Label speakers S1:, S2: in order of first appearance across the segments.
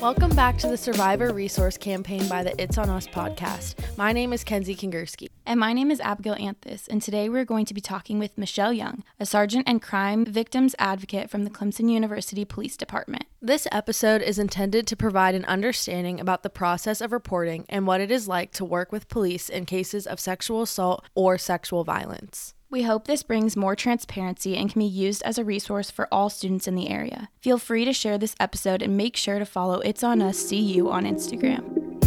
S1: Welcome back to the Survivor Resource Campaign by the It's On Us podcast. My name is Kenzie Kingersky.
S2: And my name is Abigail Anthus, and today we're going to be talking with Michelle Young, a sergeant and crime victims advocate from the Clemson University Police Department.
S1: This episode is intended to provide an understanding about the process of reporting and what it is like to work with police in cases of sexual assault or sexual violence.
S2: We hope this brings more transparency and can be used as a resource for all students in the area. Feel free to share this episode and make sure to follow It's On Us CU on Instagram.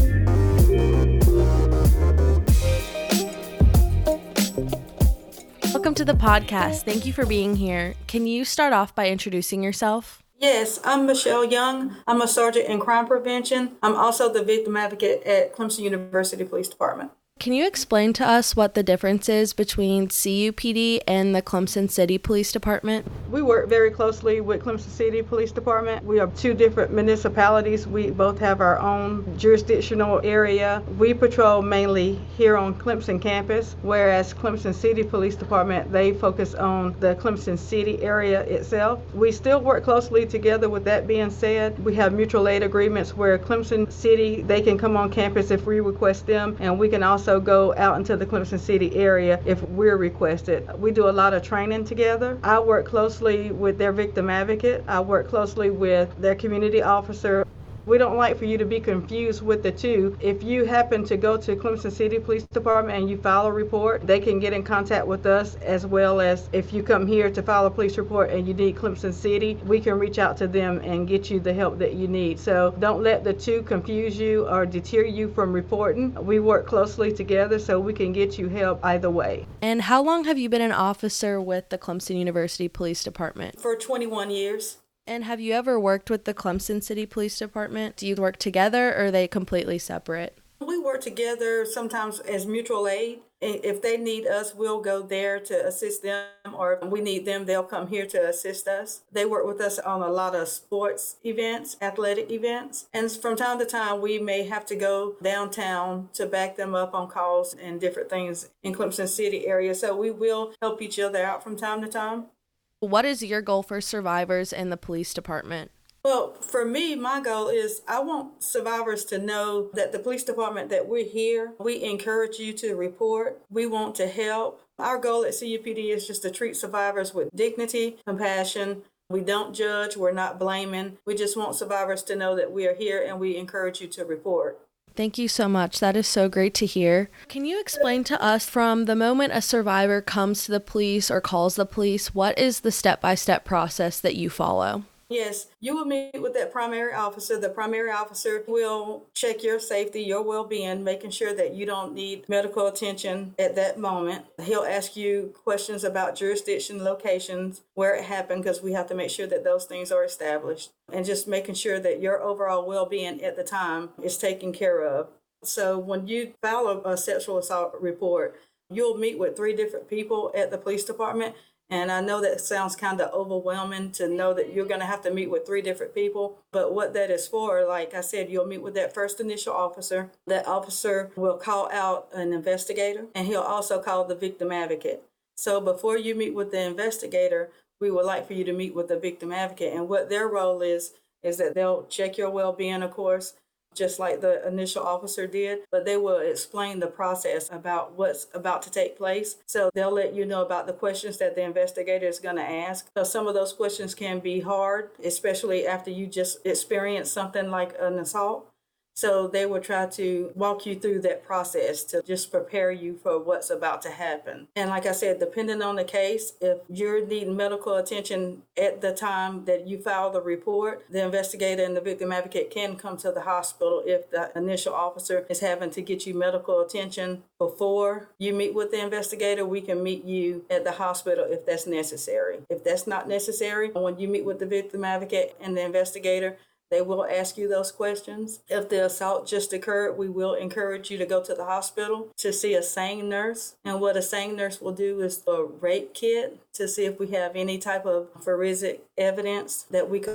S1: Welcome to the podcast. Thank you for being here. Can you start off by introducing yourself?
S3: Yes, I'm Michelle Young. I'm a sergeant in crime prevention. I'm also the victim advocate at Clemson University Police Department.
S1: Can you explain to us what the difference is between CUPD and the Clemson City Police Department?
S3: We work very closely with Clemson City Police Department. We are two different municipalities. We both have our own jurisdictional area. We patrol mainly here on Clemson campus, whereas Clemson City Police Department, they focus on the Clemson City area itself. We still work closely together. With that being said, we have mutual aid agreements where Clemson City, they can come on campus if we request them, and we can also go out into the Clemson City area if we're requested. We do a lot of training together. I work closely with their victim advocate. I work closely with their community officer. We don't like for you to be confused with the two. If you happen to go to Clemson City Police Department and you file a report, they can get in contact with us, as well as if you come here to file a police report and you need Clemson City, we can reach out to them and get you the help that you need. So don't let the two confuse you or deter you from reporting. We work closely together so we can get you help either way.
S1: And how long have you been an officer with the Clemson University Police Department?
S3: For 21 years.
S1: And have you ever worked with the Clemson City Police Department? Do you work together or are they completely separate?
S3: We work together sometimes as mutual aid. If they need us, we'll go there to assist them, or if we need them, they'll come here to assist us. They work with us on a lot of sports events, athletic events, and from time to time, we may have to go downtown to back them up on calls and different things in Clemson City area. So we will help each other out from time to time.
S1: What is your goal for survivors in the police department?
S3: Well, for me, my goal is I want survivors to know that the police department, that we're here. We encourage you to report. We want to help. Our goal at CUPD is just to treat survivors with dignity, compassion. We don't judge. We're not blaming. We just want survivors to know that we are here and we encourage you to report.
S1: Thank you so much. That is so great to hear. Can you explain to us, from the moment a survivor comes to the police or calls the police, what is the step-by-step process that you follow?
S3: Yes, you will meet with that primary officer. The primary officer will check your safety, your well-being, making sure that you don't need medical attention at that moment. He'll ask you questions about jurisdiction, locations, where it happened, because we have to make sure that those things are established, and just making sure that your overall well-being at the time is taken care of. So when you file a sexual assault report, you'll meet with 3 different people at the police department. And I know that sounds kind of overwhelming to know that you're going to have to meet with 3 different people. But what that is for, like I said, you'll meet with that first initial officer. That officer will call out an investigator, and he'll also call the victim advocate. So before you meet with the investigator, we would like for you to meet with the victim advocate. And what their role is that they'll check your well-being, of course, just like the initial officer did, but they will explain the process about what's about to take place. So they'll let you know about the questions that the investigator is going to ask. So some of those questions can be hard, especially after you just experience something like an assault. So they will try to walk you through that process to just prepare you for what's about to happen. And like I said, depending on the case, if you're needing medical attention at the time that you file the report, the investigator and the victim advocate can come to the hospital if the initial officer is having to get you medical attention before you meet with the investigator. We can meet you at the hospital if that's necessary. If that's not necessary, when you meet with the victim advocate and the investigator, they will ask you those questions. If the assault just occurred, we will encourage you to go to the hospital to see a SANE nurse. And what a SANE nurse will do is a rape kit to see if we have any type of forensic evidence that we could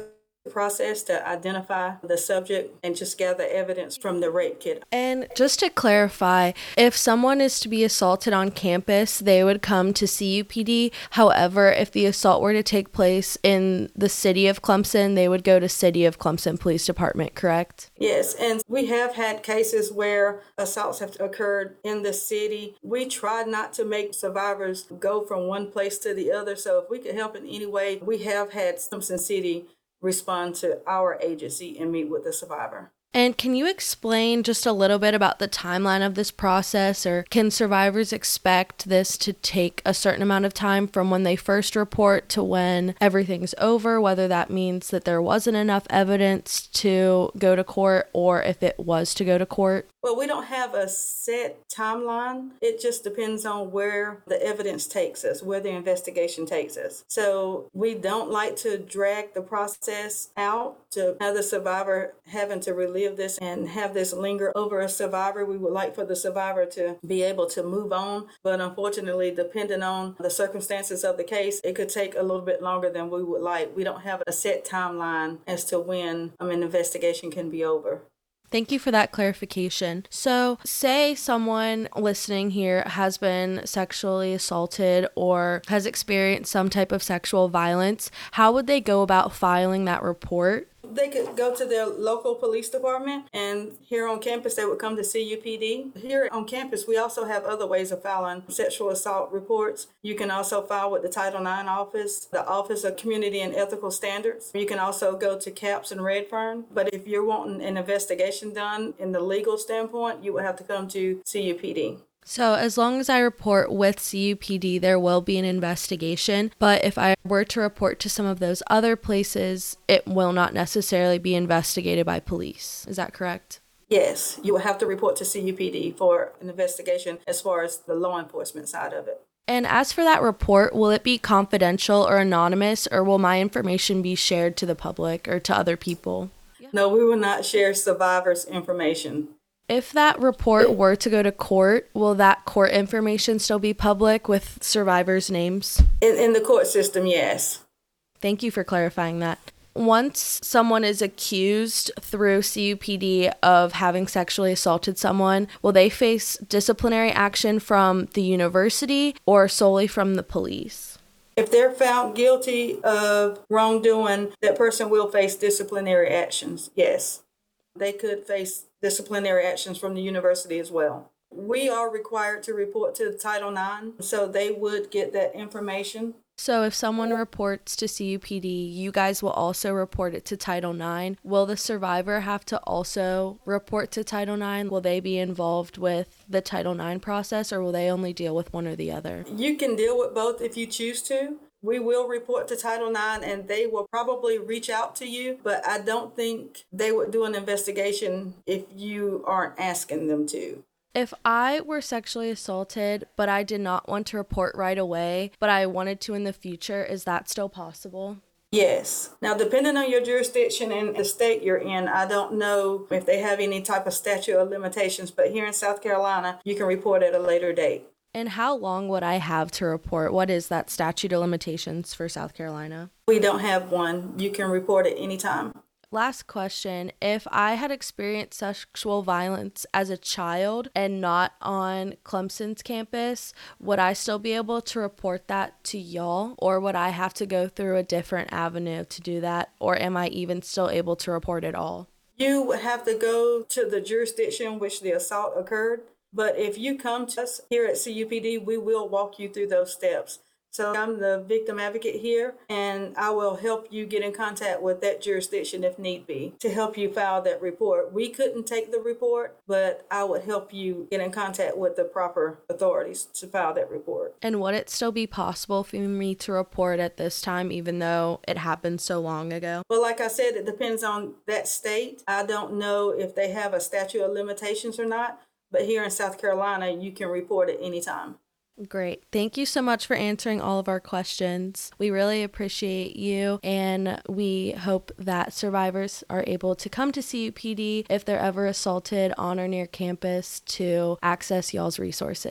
S3: process to identify the subject and just gather evidence from the rape kit.
S1: And just to clarify, if someone is to be assaulted on campus, they would come to CUPD. However, if the assault were to take place in the city of Clemson, they would go to City of Clemson Police Department, correct?
S3: Yes, and we have had cases where assaults have occurred in the city. We try not to make survivors go from one place to the other, so if we could help in any way, we have had Clemson City respond to our agency and meet with the survivor.
S1: And can you explain just a little bit about the timeline of this process, or can survivors expect this to take a certain amount of time from when they first report to when everything's over, whether that means that there wasn't enough evidence to go to court or if it was to go to court?
S3: Well, we don't have a set timeline. It just depends on where the evidence takes us, where the investigation takes us. So we don't like to drag the process out to have the survivor having to relive this and have this linger over a survivor. We would like for the survivor to be able to move on. But unfortunately, depending on the circumstances of the case, it could take a little bit longer than we would like. We don't have a set timeline as to when an investigation can be over.
S1: Thank you for that clarification. So, say someone listening here has been sexually assaulted or has experienced some type of sexual violence. How would they go about filing that report?
S3: They could go to their local police department, and here on campus, they would come to CUPD. Here on campus, we also have other ways of filing sexual assault reports. You can also file with the Title IX office, the Office of Community and Ethical Standards. You can also go to CAPS and Redfern. But if you're wanting an investigation done in the legal standpoint, you would have to come to CUPD.
S1: So as long as I report with CUPD, there will be an investigation. But if I were to report to some of those other places, it will not necessarily be investigated by police. Is that correct?
S3: Yes, you will have to report to CUPD for an investigation as far as the law enforcement side of it.
S1: And as for that report, will it be confidential or anonymous, or will my information be shared to the public or to other people?
S3: No, we will not share survivors' information.
S1: If that report were to go to court, will that court information still be public with survivors' names?
S3: In the court system, yes.
S1: Thank you for clarifying that. Once someone is accused through CUPD of having sexually assaulted someone, will they face disciplinary action from the university or solely from the police?
S3: If they're found guilty of wrongdoing, that person will face disciplinary actions, yes. They could face disciplinary actions from the university as well. We are required to report to Title IX, so they would get that information.
S1: So if someone reports to CUPD, you guys will also report it to Title IX. Will the survivor have to also report to Title IX? Will they be involved with the Title IX process, or will they only deal with one or the other?
S3: You can deal with both if you choose to. We will report to Title IX, and they will probably reach out to you, but I don't think they would do an investigation if you aren't asking them to.
S1: If I were sexually assaulted, but I did not want to report right away, but I wanted to in the future, is that still possible?
S3: Yes. Now, depending on your jurisdiction and the state you're in, I don't know if they have any type of statute of limitations, but here in South Carolina, you can report at a later date.
S1: And how long would I have to report? What is that statute of limitations for South Carolina?
S3: We don't have one. You can report at any time.
S1: Last question. If I had experienced sexual violence as a child and not on Clemson's campus, would I still be able to report that to y'all? Or would I have to go through a different avenue to do that? Or am I even still able to report it all?
S3: You would have to go to the jurisdiction which the assault occurred. But if you come to us here at CUPD, we will walk you through those steps. So I'm the victim advocate here, and I will help you get in contact with that jurisdiction if need be to help you file that report. We couldn't take the report, but I would help you get in contact with the proper authorities to file that report.
S1: And would it still be possible for me to report at this time, even though it happened so long ago?
S3: Well, like I said, it depends on that state. I don't know if they have a statute of limitations or not, but here in South Carolina, you can report at any time.
S1: Great. Thank you so much for answering all of our questions. We really appreciate you, and we hope that survivors are able to come to CUPD if they're ever assaulted on or near campus to access y'all's resources.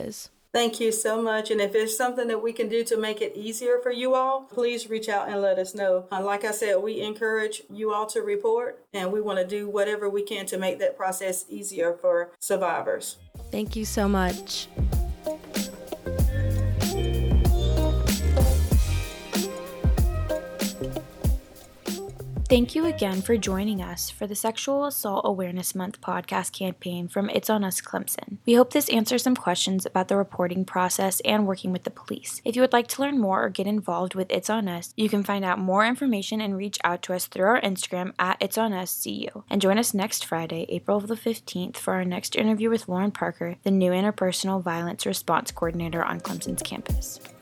S3: Thank you so much. And if there's something that we can do to make it easier for you all, please reach out and let us know. Like I said, we encourage you all to report, and we want to do whatever we can to make that process easier for survivors.
S1: Thank you so much.
S2: Thank you again for joining us for the Sexual Assault Awareness Month podcast campaign from It's On Us Clemson. We hope this answers some questions about the reporting process and working with the police. If you would like to learn more or get involved with It's On Us, you can find out more information and reach out to us through our Instagram at It's On Us CU. And join us next Friday, April the 15th, for our next interview with Lauren Parker, the new interpersonal violence response coordinator on Clemson's campus.